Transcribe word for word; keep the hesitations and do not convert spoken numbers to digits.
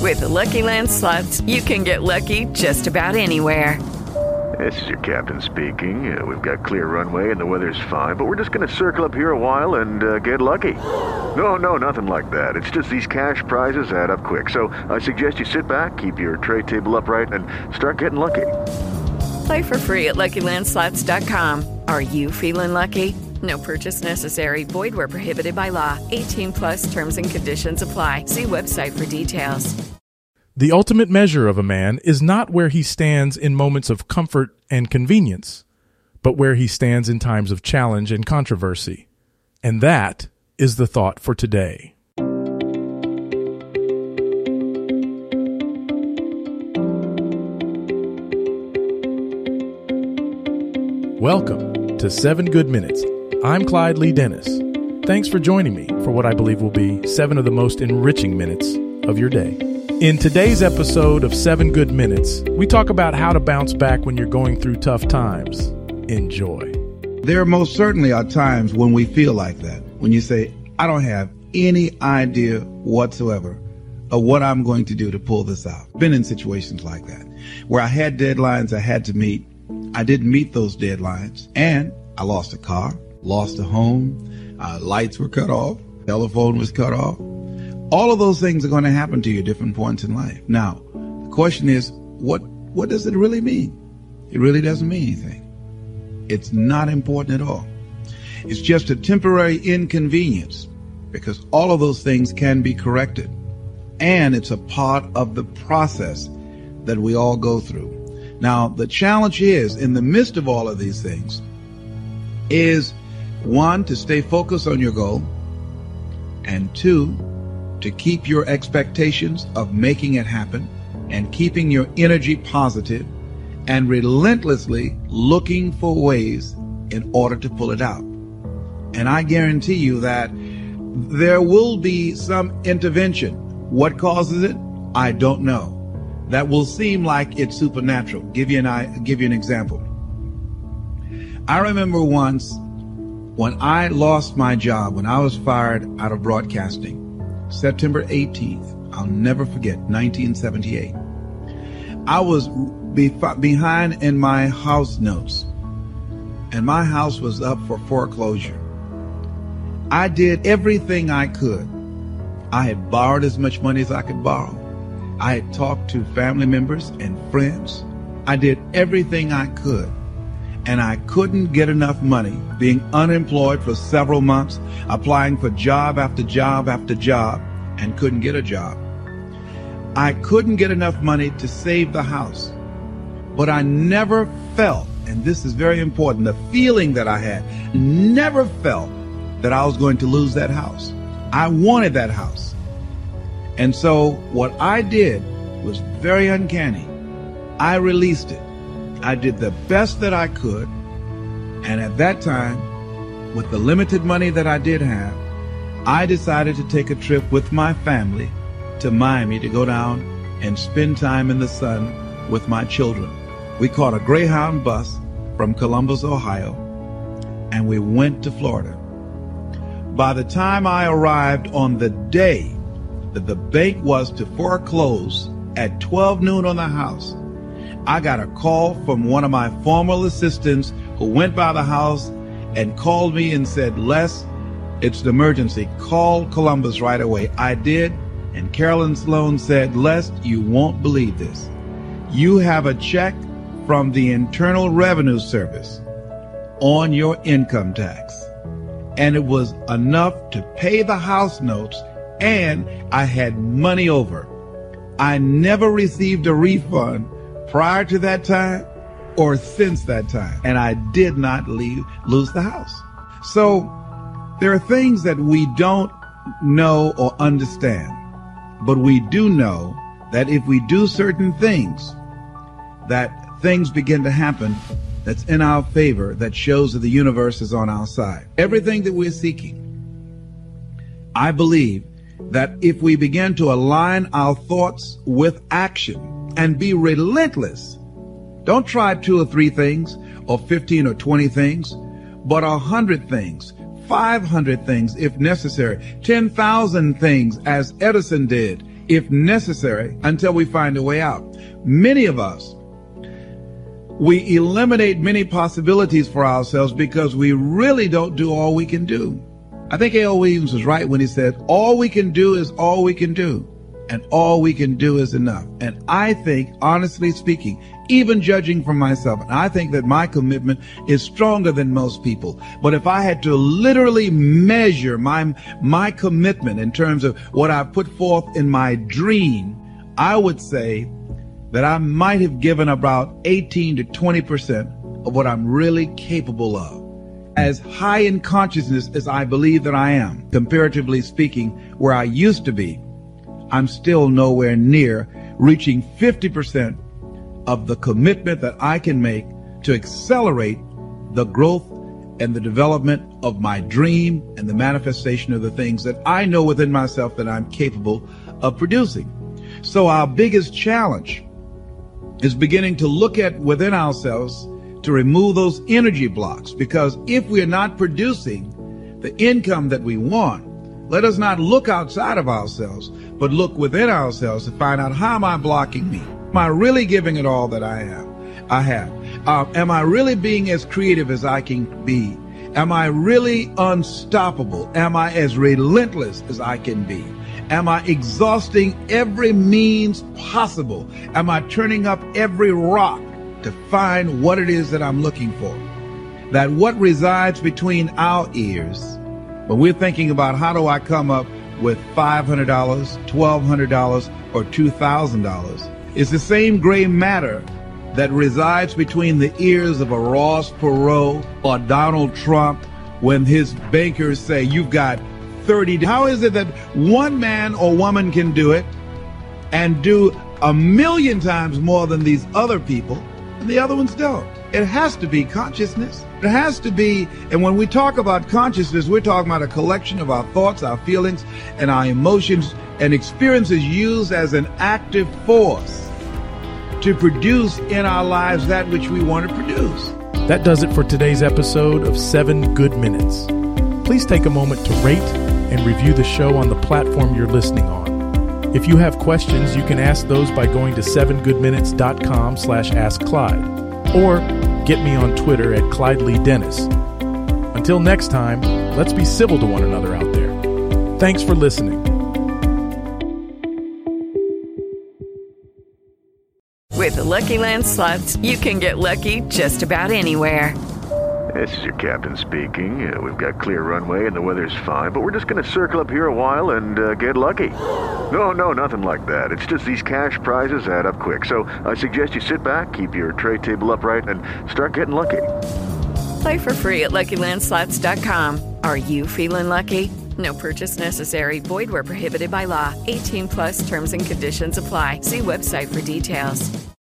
With the Lucky Land Slots, you can get lucky just about anywhere. This is your captain speaking. Uh, we've got clear runway and the weather's fine, but we're just going to circle up here a while and uh, get lucky. No, no, nothing like that. It's just these cash prizes add up quick. So I suggest you sit back, keep your tray table upright, and start getting lucky. Play for free at Lucky Land Slots dot com. Are you feeling lucky? No purchase necessary. Void where prohibited by law. eighteen plus terms and conditions apply. See website for details. The ultimate measure of a man is not where he stands in moments of comfort and convenience, but where he stands in times of challenge and controversy. And that is the thought for today. Welcome to Seven Good Minutes. I'm Clyde Lee Dennis. Thanks for joining me for what I believe will be seven of the most enriching minutes of your day. In today's episode of Seven Good Minutes, we talk about how to bounce back when you're going through tough times. Enjoy. There most certainly are times when we feel like that, when you say, I don't have any idea whatsoever of what I'm going to do to pull this out. Been in situations like that, where I had deadlines I had to meet. I didn't meet those deadlines, and I lost a car, lost a home, uh, lights were cut off, telephone was cut off. All of those things are going to happen to you at different points in life. Now, the question is, what what does it really mean? It really doesn't mean anything. It's not important at all. It's just a temporary inconvenience, because all of those things can be corrected. And it's a part of the process that we all go through. Now, the challenge is, in the midst of all of these things, is one, to stay focused on your goal, and two, to keep your expectations of making it happen and keeping your energy positive and relentlessly looking for ways in order to pull it out. And I guarantee you that there will be some intervention. What causes it? I don't know. That will seem like it's supernatural. Give you an I give you an example. I remember once when I lost my job, when I was fired out of broadcasting, September eighteenth, I'll never forget, nineteen seventy-eight. I was be- behind in my house notes, and my house was up for foreclosure. I did everything I could. I had borrowed as much money as I could borrow. I had talked to family members and friends. I did everything I could, and I couldn't get enough money, being unemployed for several months, applying for job after job after job, and couldn't get a job. I couldn't get enough money to save the house, but I never felt, and this is very important, the feeling that I had, never felt that I was going to lose that house. I wanted that house. And so what I did was very uncanny. I released it. I did the best that I could. And at that time, with the limited money that I did have, I decided to take a trip with my family to Miami to go down and spend time in the sun with my children. We caught a Greyhound bus from Columbus, Ohio, and we went to Florida. By the time I arrived on the day that the bank was to foreclose at twelve noon on the house, I got a call from one of my former assistants who went by the house and called me and said, Les, it's an emergency. Call Columbus right away. I did, and Carolyn Sloan said, Les, you won't believe this. You have a check from the Internal Revenue Service on your income tax. And it was enough to pay the house notes, and I had money over. I never received a refund prior to that time or since that time, and I did not leave, lose the house. So there are things that we don't know or understand, but we do know that if we do certain things, that things begin to happen that's in our favor, that shows that the universe is on our side. Everything that we're seeking, I believe that if we begin to align our thoughts with action and be relentless, don't try two or three things or fifteen or twenty things, but a hundred things, five hundred things if necessary, ten thousand things as Edison did if necessary, until we find a way out. Many of us, we eliminate many possibilities for ourselves because we really don't do all we can do. I think A L Williams was right when he said, all we can do is all we can do, and all we can do is enough. And I think, honestly speaking, even judging from myself, and I think that my commitment is stronger than most people. But if I had to literally measure my, my commitment in terms of what I put forth in my dream, I would say that I might have given about eighteen to twenty percent of what I'm really capable of. As high in consciousness as I believe that I am, comparatively speaking, where I used to be, I'm still nowhere near reaching fifty percent of the commitment that I can make to accelerate the growth and the development of my dream and the manifestation of the things that I know within myself that I'm capable of producing. So our biggest challenge is beginning to look at within ourselves to remove those energy blocks, because if we are not producing the income that we want, let us not look outside of ourselves, but look within ourselves to find out, how am I blocking me? Am I really giving it all that I have? I have. Uh, am I really being as creative as I can be? Am I really unstoppable? Am I as relentless as I can be? Am I exhausting every means possible? Am I turning up every rock to find what it is that I'm looking for? That what resides between our ears, when we're thinking about how do I come up with five hundred dollars, twelve hundred dollars, or two thousand dollars, is the same gray matter that resides between the ears of a Ross Perot or Donald Trump when his bankers say, you've got thirty. How is it that one man or woman can do it and do a million times more than these other people, and the other ones don't? It has to be consciousness. It has to be, and when we talk about consciousness, we're talking about a collection of our thoughts, our feelings, and our emotions and experiences used as an active force to produce in our lives that which we want to produce. That does it for today's episode of Seven Good Minutes. Please take a moment to rate and review the show on the platform you're listening on. If you have questions, you can ask those by going to seven good minutes dot com slash ask Clyde, or get me on Twitter at Clyde Lee Dennis. Until next time, let's be civil to one another out there. Thanks for listening. With the Lucky Land Slots, you can get lucky just about anywhere. This is your captain speaking. Uh, we've got clear runway and the weather's fine, but we're just going to circle up here a while and uh, get lucky. No, no, nothing like that. It's just these cash prizes add up quick. So I suggest you sit back, keep your tray table upright, and start getting lucky. Play for free at Lucky Land Slots dot com. Are you feeling lucky? No purchase necessary. Void where prohibited by law. eighteen plus terms and conditions apply. See website for details.